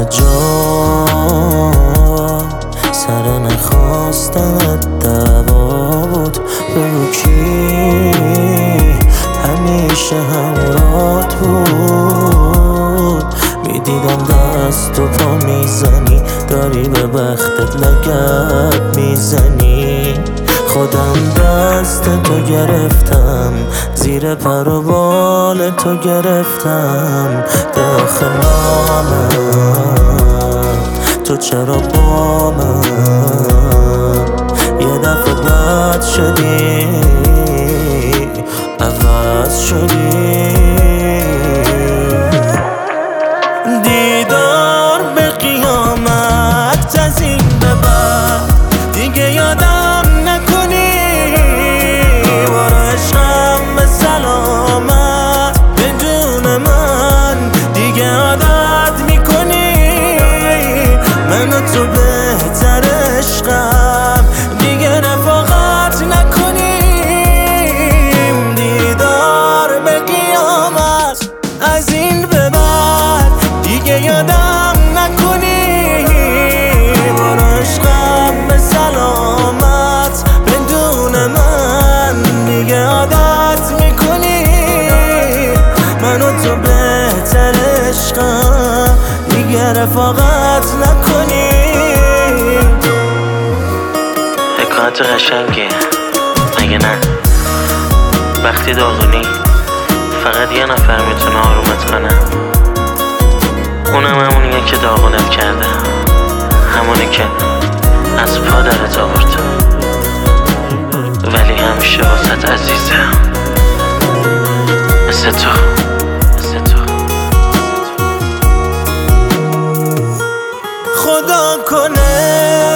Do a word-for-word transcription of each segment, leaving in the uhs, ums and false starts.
همه جا سر نخواستنت دعوا بود. بگو کی همیشه همراهت بود. میدیدم دست و پا میزنی، داری به بختت لگد میزنی. خودم دست تو گرفتم، زیر پر و بال تو گرفتم. داخل نامم تو چرا با من یه دفعه بد شدی، عوض شدی. دیدار به قیامت از این به بعد دیگه یادم نکنی. برو عشقم به سلامت، بدون من دیگه عادت میکنی. من و تو بهتر عشقم، دیگه رفاقت نکنیم. دیدار به قیامت از این به بعد دیگه یادم نکنی. برو عشقم به سلامت، بدون من دیگه عادت میکنی. من و تو بهتر عشقم، دیگه رفاقت نکنی. حکایت قشنگیه مگه نه؟ وقتی داغونی فقط یه نفر میتونه آرومت کنه، اونم همونیه که داغونت کرده، همونی که از پا درت آورد، ولی همیشه واسط عزیزه. مثل تو مثل تو. خدا کنه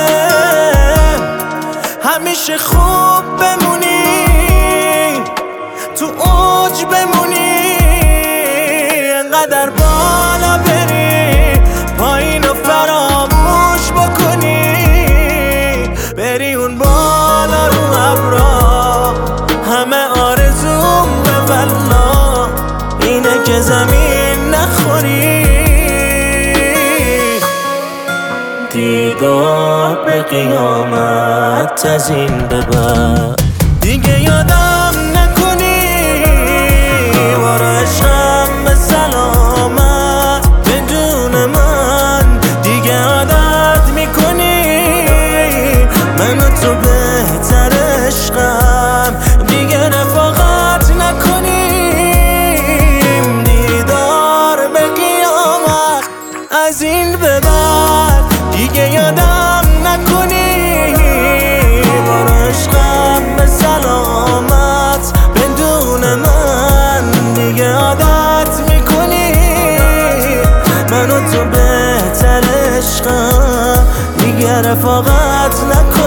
همیشه خوب بمونی، تو اوج بمونی، انقدر بالا بری پایین و فراموش بکنی. بری اون بالا رو ابرا، همه آرزوم به والله اینه که زمین نخوری. دیدار به قیامت از این به بعد دیگه یادم نکنی. برو عشقم به سلامت، بدون من دیگه عادت میکنی. من و تو بهتر عشقم، دیگه رفاقت نکنیم. دیدار به قیامت از این به بعد دیگه یادم نکنی. برو عشقم به سلامت، بدون من دیگه عادت میکنی. من و تو بهتر عشقم، دیگه رفاقت نکنی.